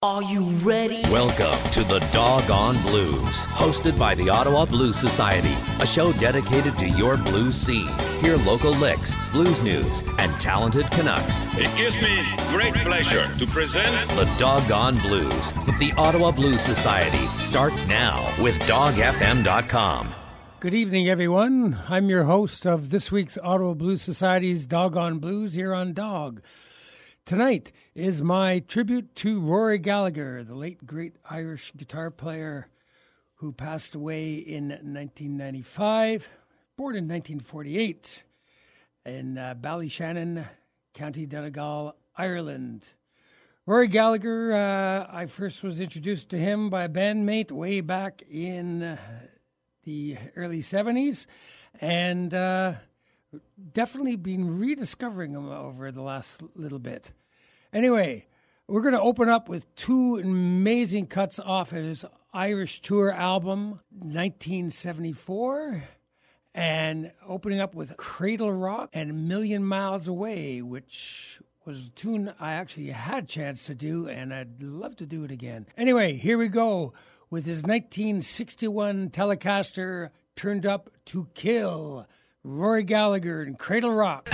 Are you ready? Welcome to the Doggone Blues, hosted by the Ottawa Blues Society, a show dedicated to your blues scene. Hear local licks, blues news, and talented Canucks. It gives me great pleasure to present The Doggone Blues with the Ottawa Blues Society starts now with dogfm.com. Good evening, everyone. I'm your host of this week's Ottawa Blues Society's Doggone Blues here on Dog. Tonight is my tribute to Rory Gallagher, the late great Irish guitar player who passed away in 1995, born in 1948 in Ballyshannon, County Donegal, Ireland. Rory Gallagher, I first was introduced to him by a bandmate way back in the early 70s, and definitely been rediscovering him over the last little bit. Anyway, we're going to open up with two amazing cuts off his Irish Tour album, 1974, and opening up with Cradle Rock and A Million Miles Away, which was a tune I actually had a chance to do, and I'd love to do it again. Anyway, here we go with his 1961 Telecaster turned up to kill. Rory Gallagher and Cradle Rock.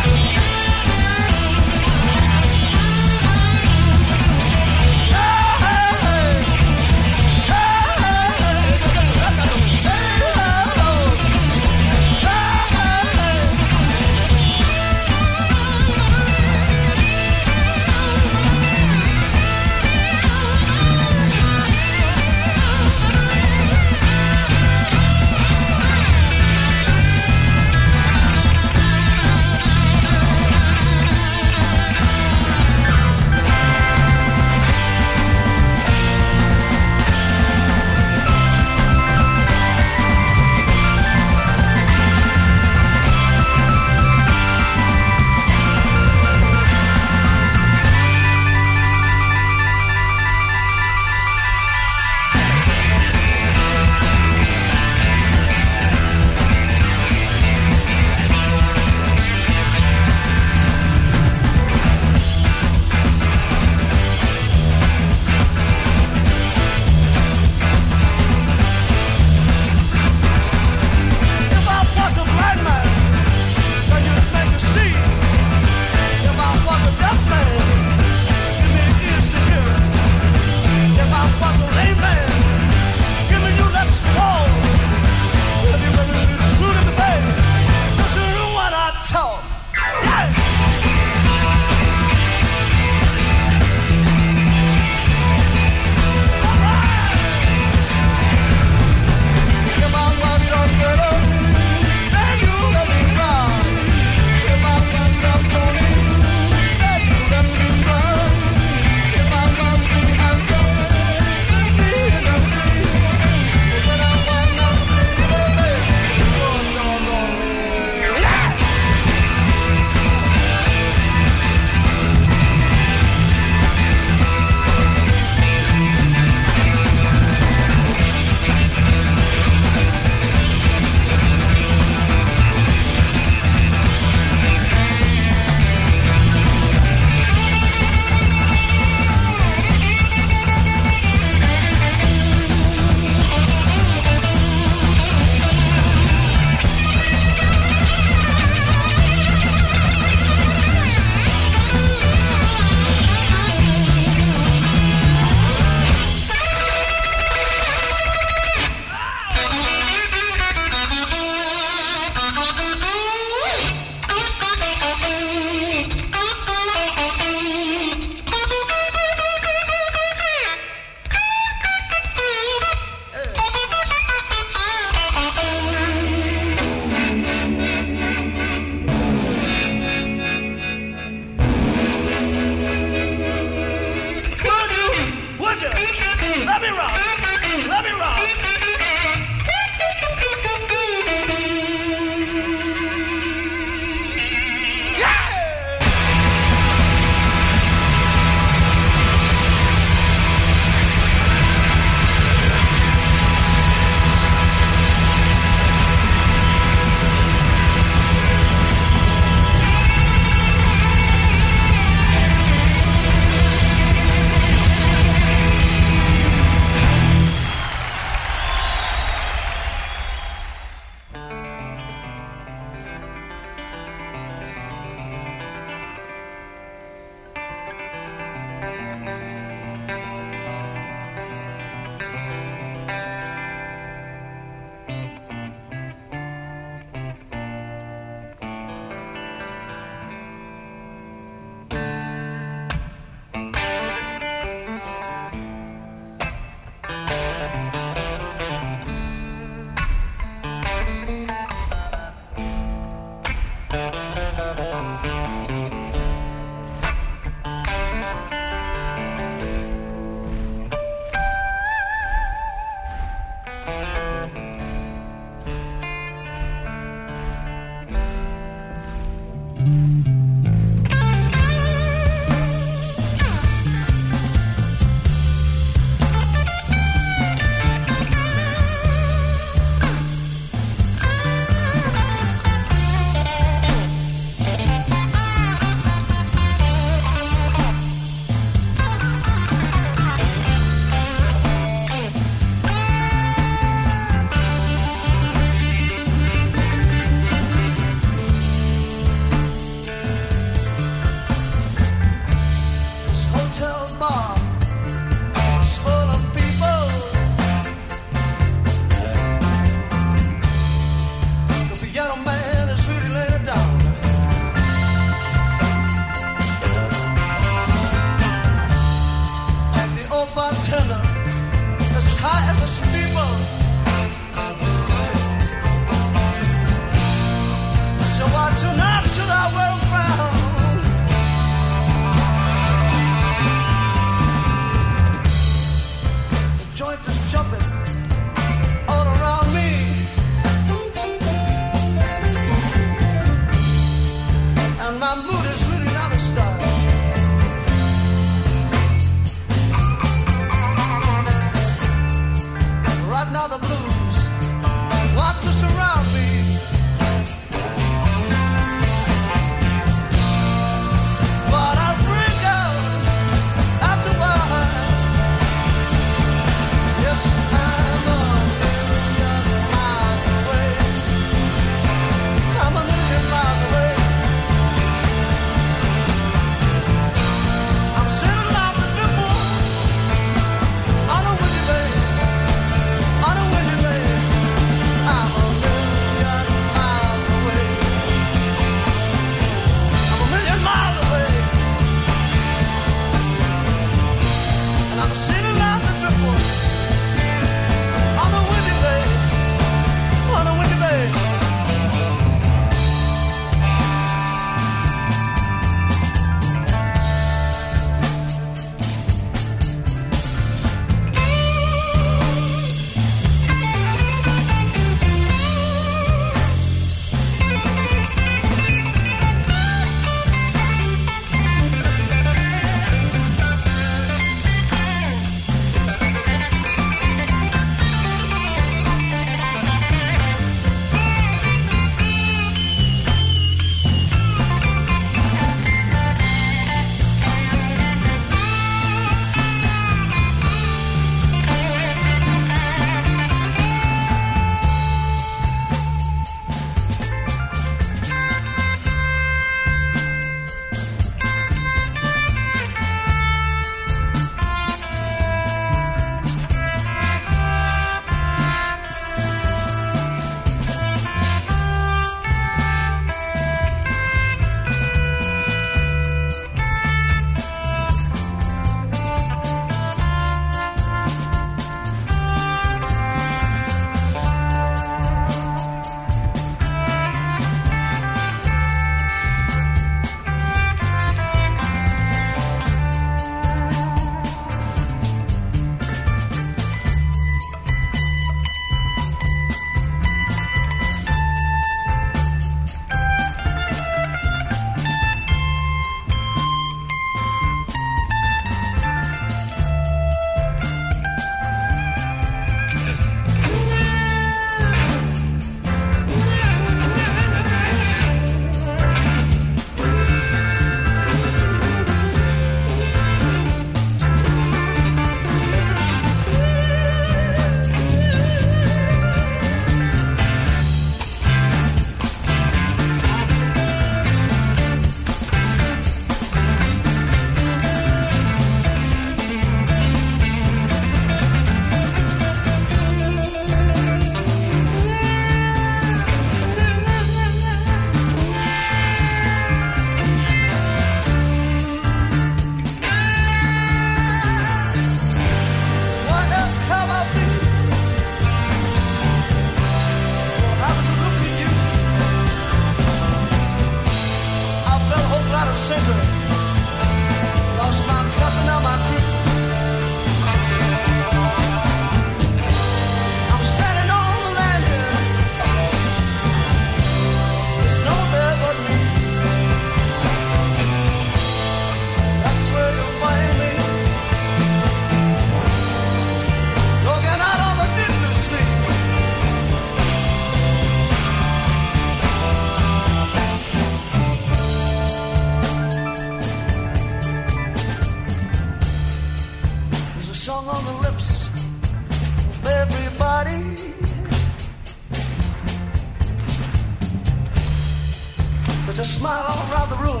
There's a smile all around the room.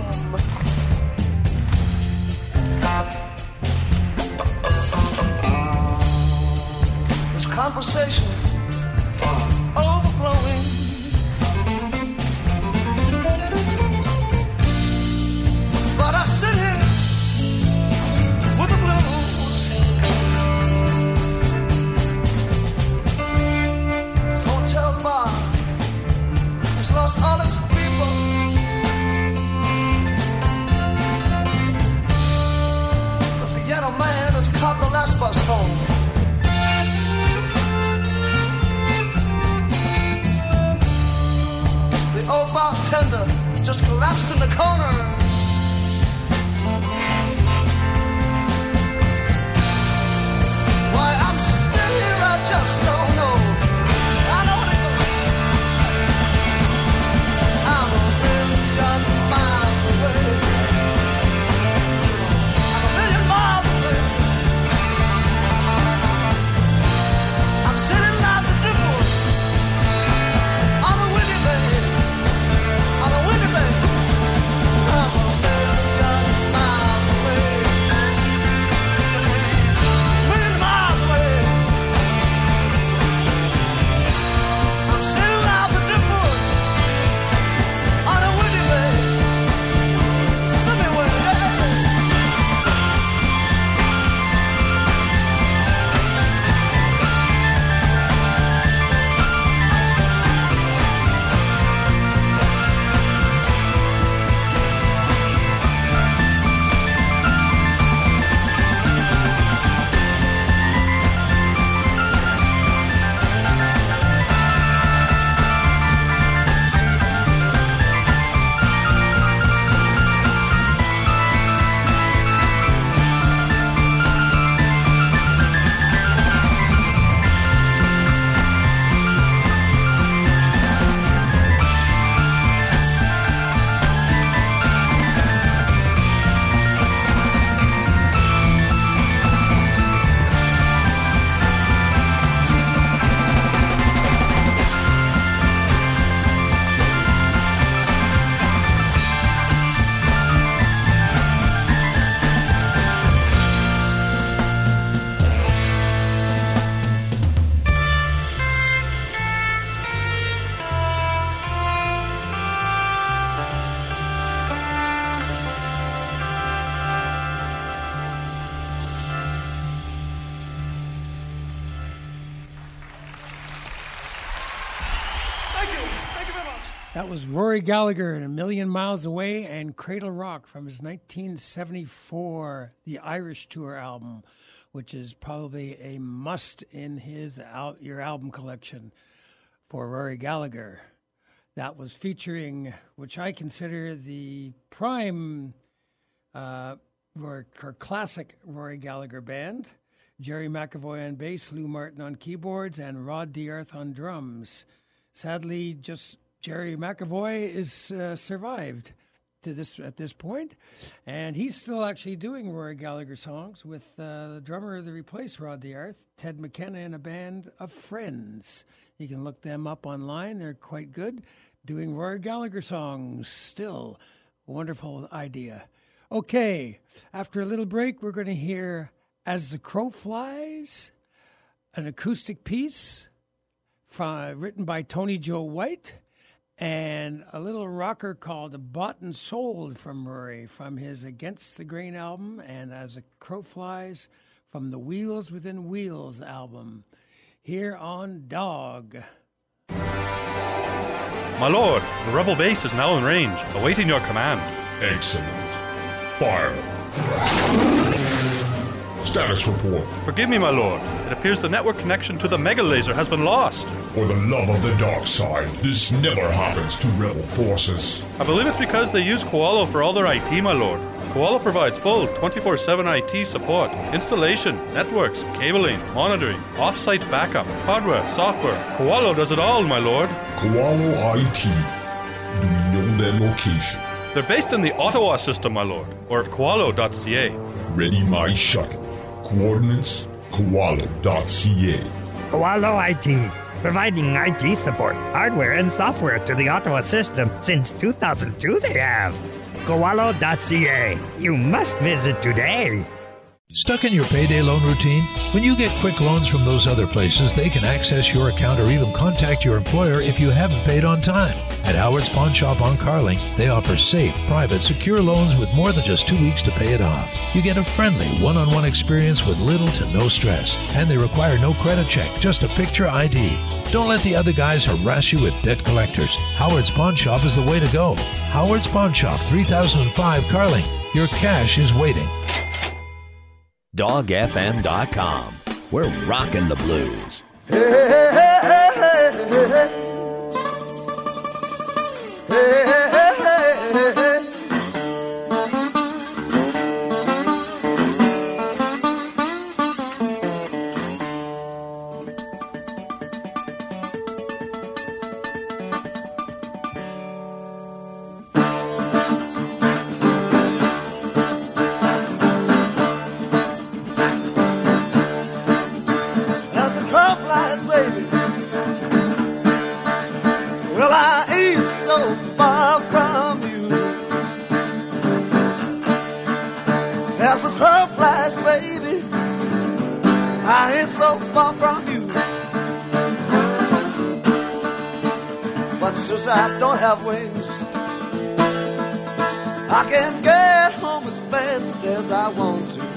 There's conversation overflowing. But I sit here with the blues. This hotel bar has lost all its people. The piano man has caught the last bus home. The old bartender just collapsed in the corner. Why I'm still here, I just don't know. I know what it goes. I'm a million miles away. I'm a million miles away. I'm sitting at the Driftwood on a windy bay. On a windy bay. I'm a million miles away. Million miles away. I'm sitting at the Driftwood on a windy bay. Sunny way. Thank you very much. That was Rory Gallagher in A Million Miles Away and Cradle Rock from his 1974 The Irish Tour album, which is probably a must in your album collection for Rory Gallagher. That was featuring, which I consider the prime classic Rory Gallagher band, Jerry McAvoy on bass, Lou Martin on keyboards, and Rod Diarth on drums. Sadly, just Jerry McAvoy is survived at this point, and he's still actually doing Rory Gallagher songs with the drummer that replaced Rod Diarth, Ted McKenna, and a band of friends. You can look them up online; they're quite good, doing Rory Gallagher songs. Still, wonderful idea. Okay, after a little break, we're going to hear "As the Crow Flies," an acoustic piece written by Tony Joe White, and a little rocker called Bought and Sold from Rory from his Against the Grain album, and As the Crow Flies from the Wheels Within Wheels album, here on Dog. My lord, the rebel base is now in range, awaiting your command. Excellent. Fire. Status report. Forgive me, my lord. It appears the network connection to the mega laser has been lost. For the love of the dark side, this never happens to rebel forces. I believe it's because they use Koalo for all their IT, my lord. Koalo provides full 24/7 IT support, installation, networks, cabling, monitoring, off-site backup, hardware, software. Koalo does it all, my lord. Koalo IT. Do we know their location? They're based in the Ottawa system, my lord, or at koalo.ca. Ready my shuttle. Coordinates, koalo.ca. Koalo IT. providing IT support, hardware, and software to the Ottawa system since 2002 they have. Koalo.ca. You must visit today. Stuck in your payday loan routine? When you get quick loans from those other places, they can access your account or even contact your employer if you haven't paid on time. At Howard's Pawn Shop on Carling, they offer safe, private, secure loans with more than just 2 weeks to pay it off. You get a friendly, one-on-one experience with little to no stress, and they require no credit check, just a picture ID. Don't let the other guys harass you with debt collectors. Howard's Pawn Shop is the way to go. Howard's Pawn Shop, 3005 Carling. Your cash is waiting. DogFM.com. We're rocking the blues. Hey, hey, hey, hey, hey, hey, hey. Hey, hey, hey, hey, hey. As the crow flies, baby. Well, I ain't so far from you. As the crow flies, baby, I ain't so far from you. But since I don't have wings, I can get home as fast as I want to.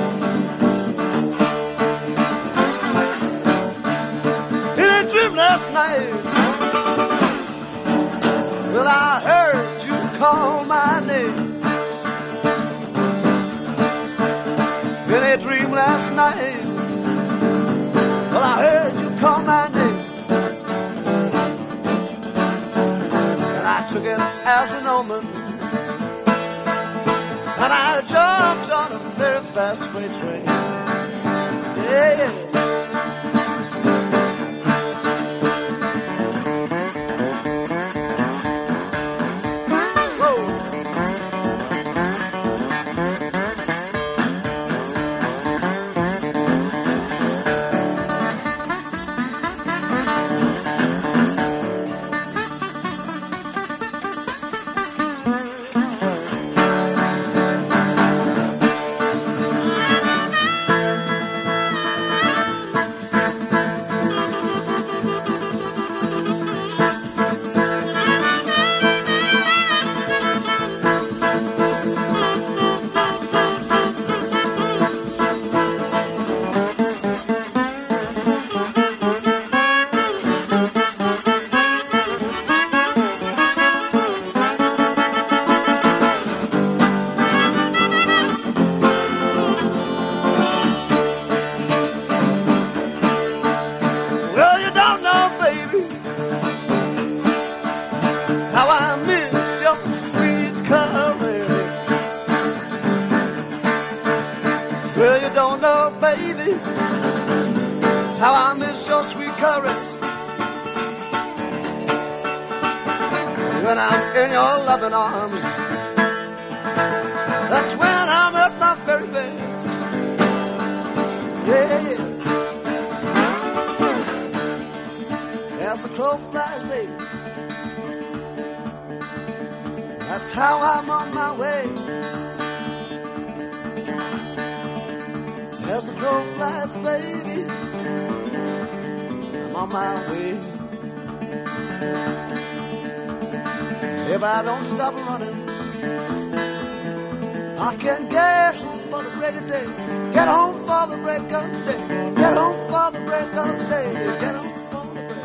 In a dream last night, well, I heard you call my name. In a dream last night, well, I heard you call my name. And I took it as an omen. And I jumped on a very fast freight train. Yeah, yeah. Well, you don't know, baby, how I miss your sweet caress. Well, you don't know, baby, how I miss your sweet caress. When I'm in your loving arms, that's when I'm at my very best. Yeah, yeah. As the crow flies, baby, that's how I'm on my way. As the crow flies, baby, I'm on my way. If I don't stop running, I can get home for the break of day. Get home for the break of day. Get home for the break of day. Get home for the break of day.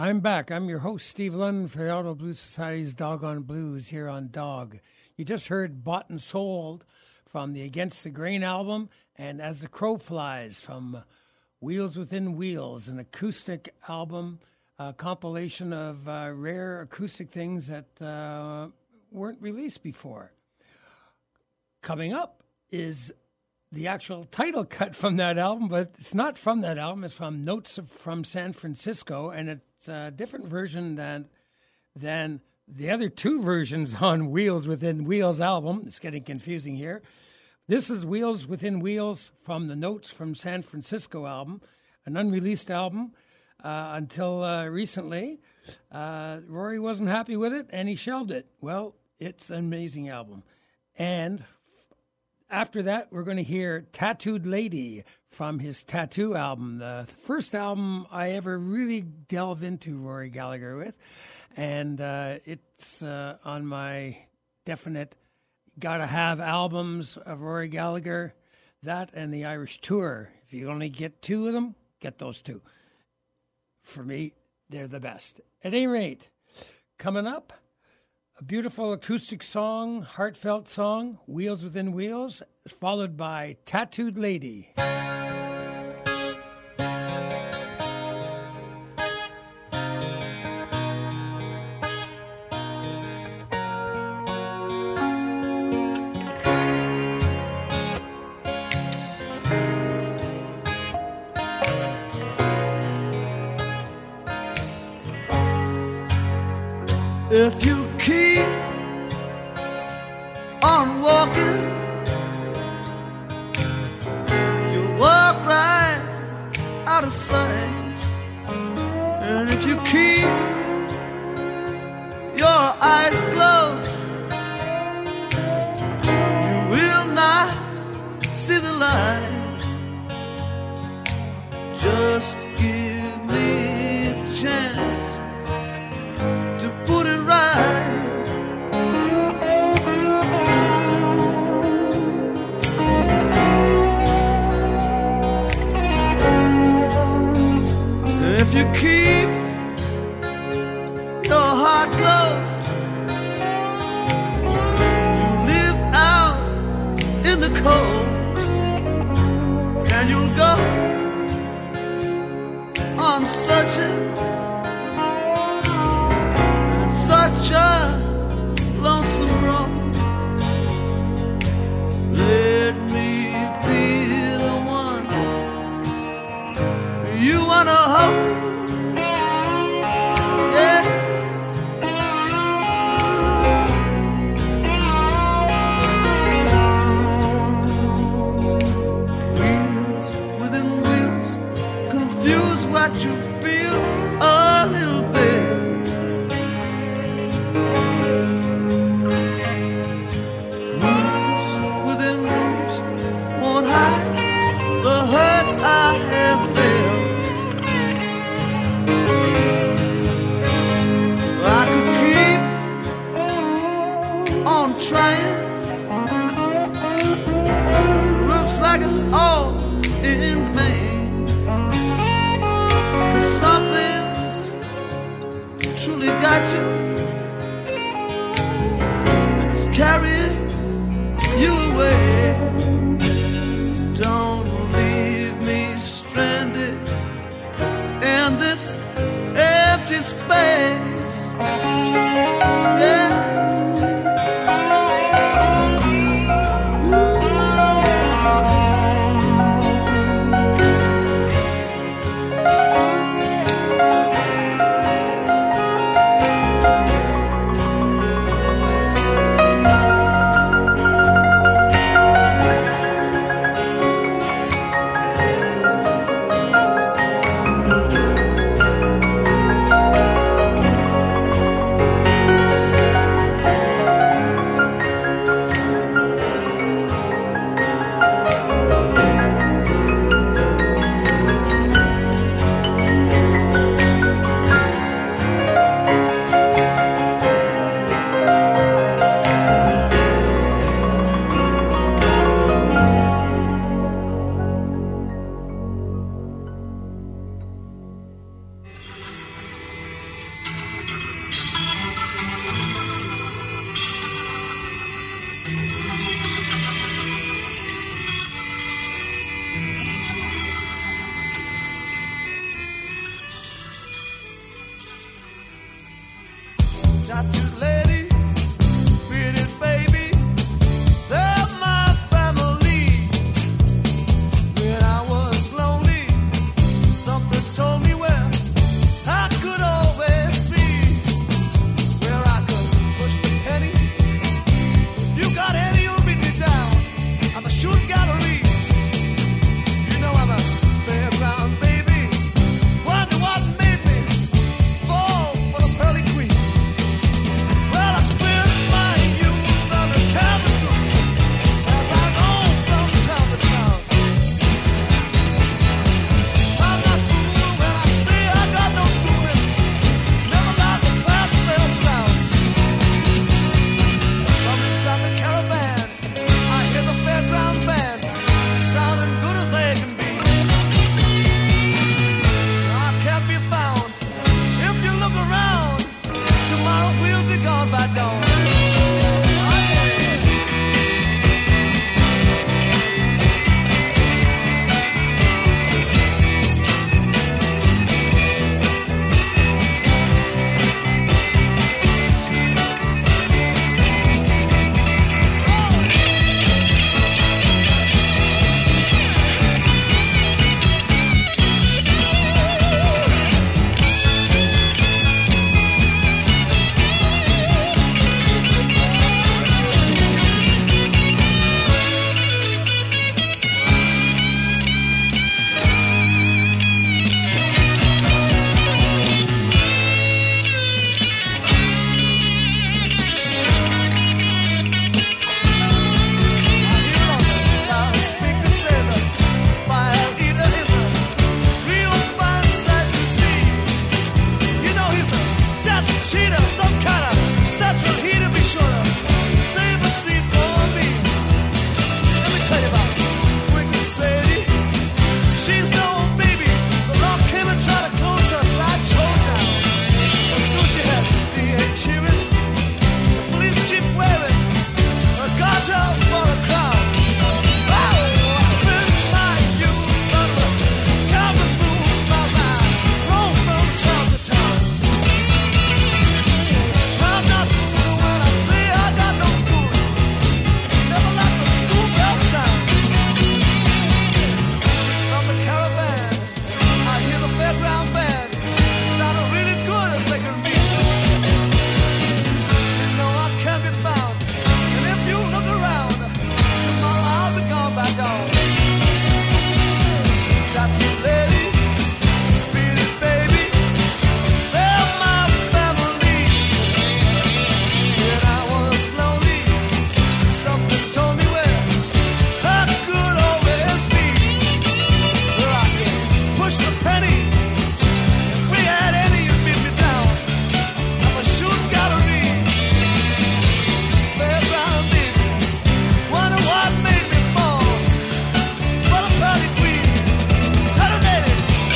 I'm back. I'm your host, Steve London, for the Auto Blues Society's Doggone Blues here on Dog. You just heard Bought and Sold from the Against the Grain album, and As the Crow Flies from Wheels Within Wheels, an acoustic album, a compilation of rare acoustic things that weren't released before. Coming up is the actual title cut from that album, but it's not from that album. It's from Notes from San Francisco, and it's a different version than the other two versions on Wheels Within Wheels album. It's getting confusing here. This is Wheels Within Wheels from the Notes from San Francisco album, an unreleased album until recently. Rory wasn't happy with it, and he shelved it. Well, it's an amazing album. And after that, we're going to hear Tattooed Lady from his Tattoo album, the first album I ever really delve into Rory Gallagher with. And it's on my definite gotta-have albums of Rory Gallagher, that and the Irish Tour. If you only get two of them, get those two. For me, they're the best. At any rate, coming up, a beautiful acoustic song, heartfelt song, Wheels Within Wheels, followed by Tattooed Lady. If you keep on walking, you'll walk right out of sight. And if you keep your eyes closed, you will not see the light. Just give me a chance to put it right. If you keep your heart closed, you live out in the cold, and you'll go on searching. Such a lonesome road. Let me be the one you wanna hold. Yeah. Wheels within wheels, confuse what you feel a little bit. I have felt. I could keep on trying. Looks like it's all in vain, 'cause something's truly got you, and it's carrying you away. Don't stranded in this empty space. Yeah. tattooed lady, bearded baby, they're my family. When I was lonely, something told me where I could always be, where I could push the penny. If you got any, you'll meet me down at the shooting gallery. You know I'm a fairground baby. Wonder what made me fall for the pearly queen. Well, I spent my youth on the canvas room as I roam from town to town. I'm not fooled when I say I got no schooling. Never allowed the class bell sound. From inside the caravan, I hear the fairground band sounding good as they can be. I can't be found. If you look around, tomorrow we'll be gone by dawn. Oh, yeah. She's no baby. The law came and tried to close her, so I choked down. But soon she had the cheering, the police chief wearing a garter for a crown. Oh, I spent my youth on the canvas room while I roam from town to town. I'm not fooled when I say I got no school. Never let the school bell sound. From the caravan, I hear the fairground band sounding really good as they can be. You know I can't be found, and if you look around, tomorrow I'll be gone by dawn. Tattooed lady, bearded baby, they're my family. When I was lonely, something told me where I could always be, where I could push the penny. If we had any, you'd meet me down at the shooting gallery. Fairground baby, wonder what made me fall for the pearly queen. Tattooed lady.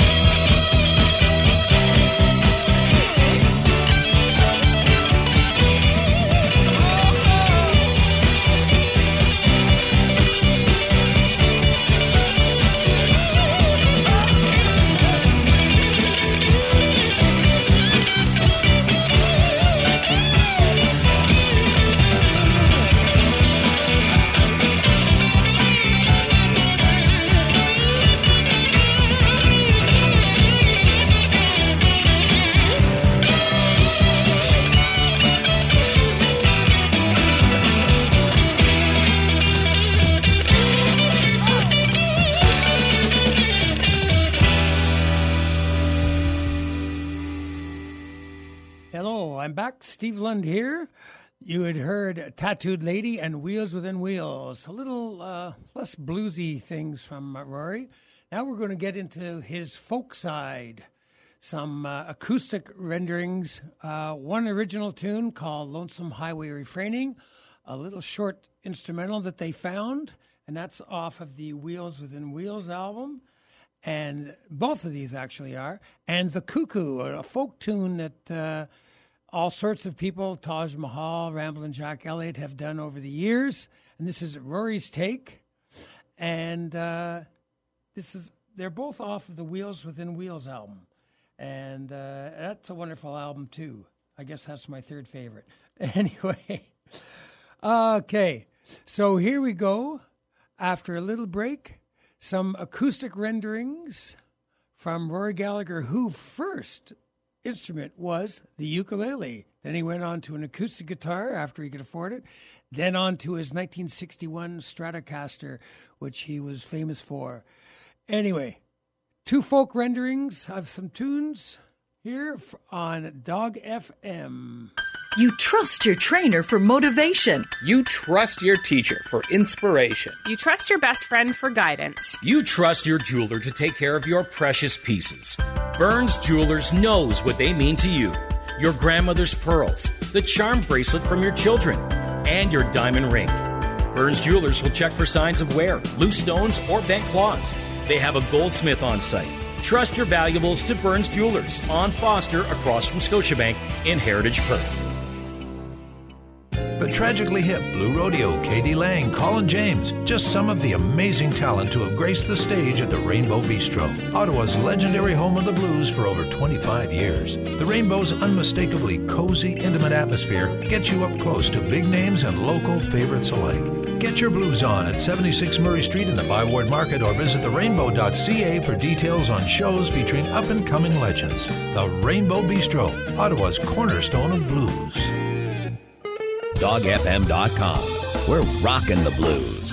Hello, I'm back. Steve Lund here. You had heard Tattooed Lady and Wheels Within Wheels. A little less bluesy things from Rory. Now we're going to get into his folk side. Some acoustic renderings. One original tune called Lonesome Highway Refraining. A little short instrumental that they found. And that's off of the Wheels Within Wheels album. And both of these actually are. And The Cuckoo, a folk tune that all sorts of people, Taj Mahal, Ramblin' Jack Elliott, have done over the years. And this is Rory's take. And they're both off of the Wheels Within Wheels album. And that's a wonderful album, too. I guess that's my third favorite. Anyway, okay, so here we go. After a little break, some acoustic renderings from Rory Gallagher, whose first instrument was the ukulele. Then he went on to an acoustic guitar after he could afford it, then on to his 1961 Stratocaster, which he was famous for. Anyway, 2 folk renderings of some tunes here on Dog FM. You trust your trainer for motivation. You trust your teacher for inspiration. You trust your best friend for guidance. You trust your jeweler to take care of your precious pieces. Burns Jewelers knows what they mean to you. Your grandmother's pearls, the charm bracelet from your children, and your diamond ring. Burns Jewelers will check for signs of wear, loose stones, or bent claws. They have a goldsmith on site. Trust your valuables to Burns Jewelers on Foster across from Scotiabank in Heritage Perth. The tragically hip Blue Rodeo, Katie Lang, Colin James, just some of the amazing talent to have graced the stage at the Rainbow Bistro, Ottawa's legendary home of the blues for over 25 years. The Rainbow's unmistakably cozy, intimate atmosphere gets you up close to big names and local favorites alike. Get your blues on at 76 Murray Street in the Byward Market or visit therainbow.ca for details on shows featuring up-and-coming legends. The Rainbow Bistro, Ottawa's cornerstone of blues. DogFM.com. We're rocking the blues.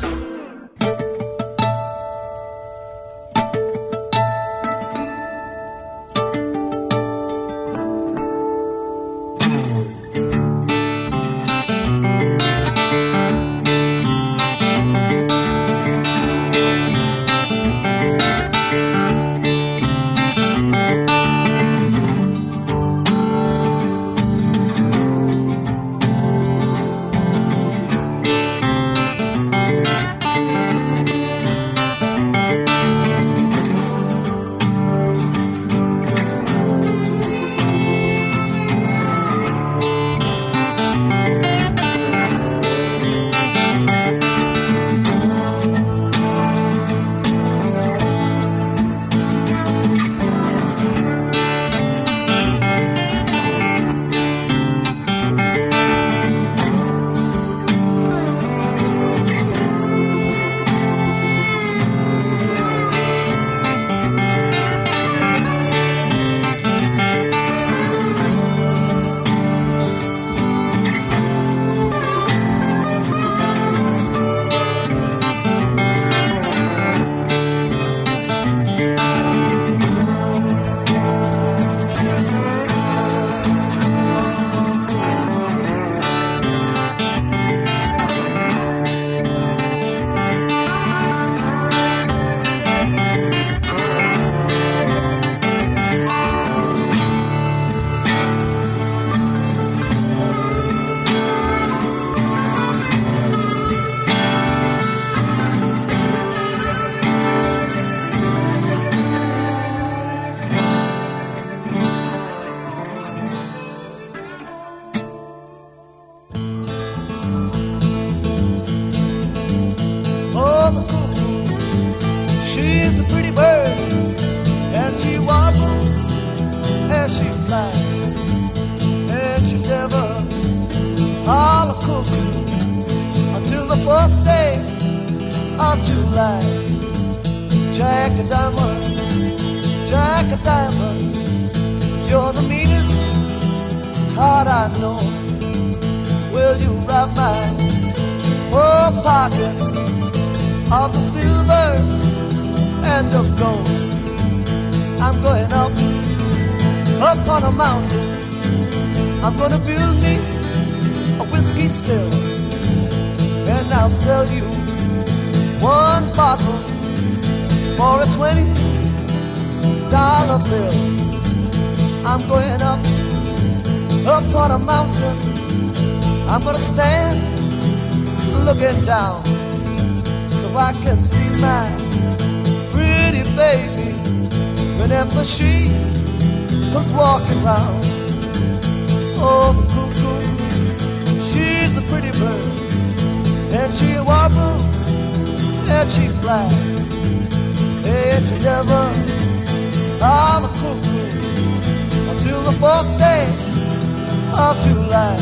of July.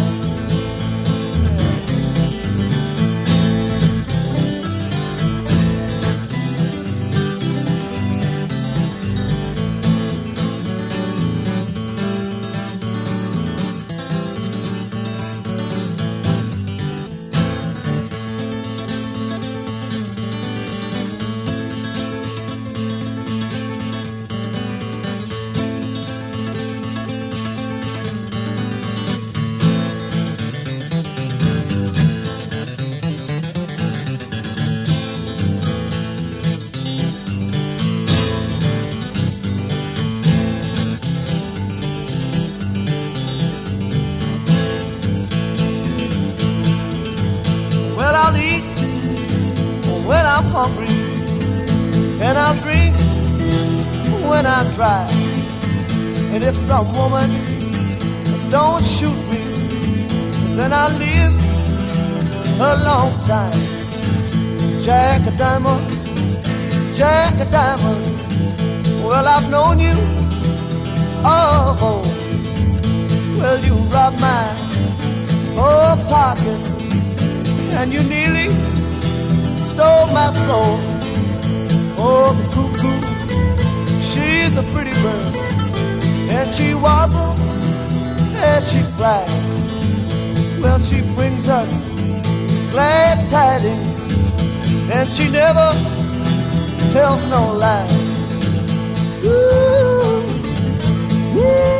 Hungry, and I'll drink when I'm dry. And if some woman don't shoot me, then I'll live a long time. Jack of diamonds, Jack of diamonds. Well, I've known you of old. Well, you robbed my whole pockets, and you nearly stole my soul. Oh, the cuckoo, she's a pretty bird, and she warbles as she flies. Well, she brings us glad tidings, and she never tells no lies. Ooh, ooh.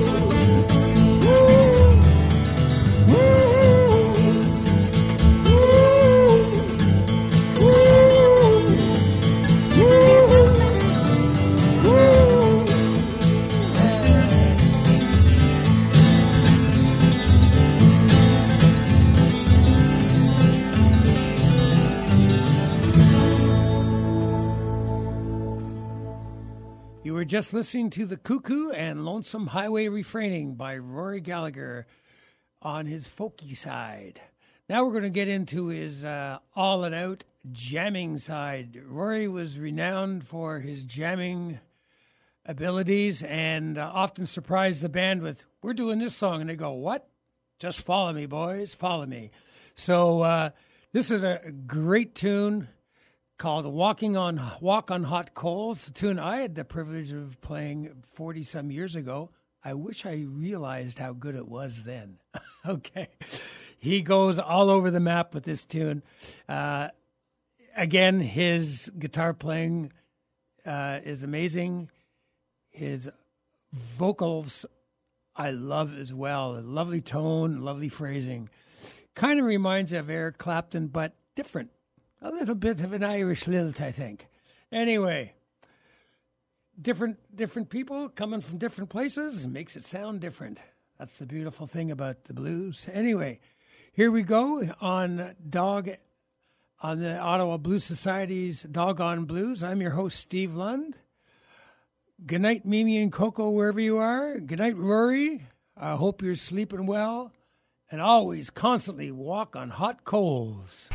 We're just listening to The Cuckoo and Lonesome Highway Refraining by Rory Gallagher on his folky side. Now we're going to get into his all and out jamming side. Rory was renowned for his jamming abilities and often surprised the band with, "We're doing this song." And they go, "What? Just follow me, boys, follow me." So this is a great tune called Walk on Hot Coals, a tune I had the privilege of playing 40-some years ago. I wish I realized how good it was then. Okay. He goes all over the map with this tune. Again, his guitar playing is amazing. His vocals I love as well. A lovely tone, lovely phrasing. Kind of reminds of Eric Clapton, but different. A little bit of an Irish lilt, I think. Anyway, different people coming from different places makes it sound different. That's the beautiful thing about the blues. Anyway, here we go on the Ottawa Blues Society's Doggone Blues. I'm your host, Steve Lund. Good night, Mimi and Coco, wherever you are. Good night, Rory. I hope you're sleeping well. And always, constantly walk on hot coals.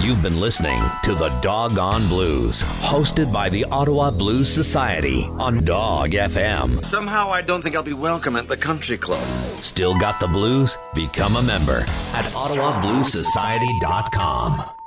You've been listening to The Doggone Blues, hosted by the Ottawa Blues Society on Dog FM. Somehow I don't think I'll be welcome at the country club. Still got the blues? Become a member at OttawaBluesSociety.com.